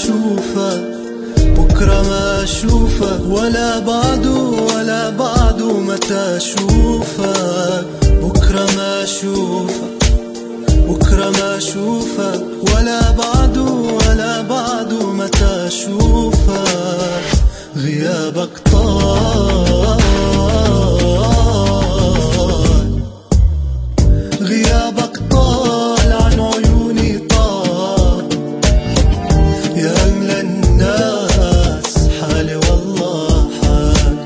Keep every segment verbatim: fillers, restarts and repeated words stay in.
أشوفه، بكرة ما أشوفه، ولا بعده ولا بعده متى أشوفه، بكرة ما أشوفه، بكرة ما أشوفه، ولا بعده ولا بعده متى أشوفه. غيابك طال، غيابك طال عن عيوني طال، يا أغلى الناس حالي والله حال.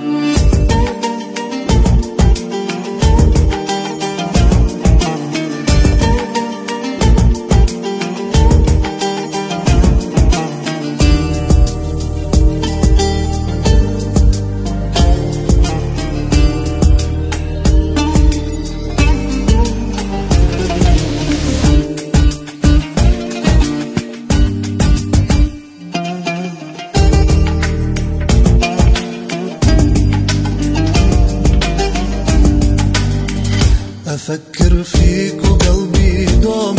أفكر فيك وقلبي دوم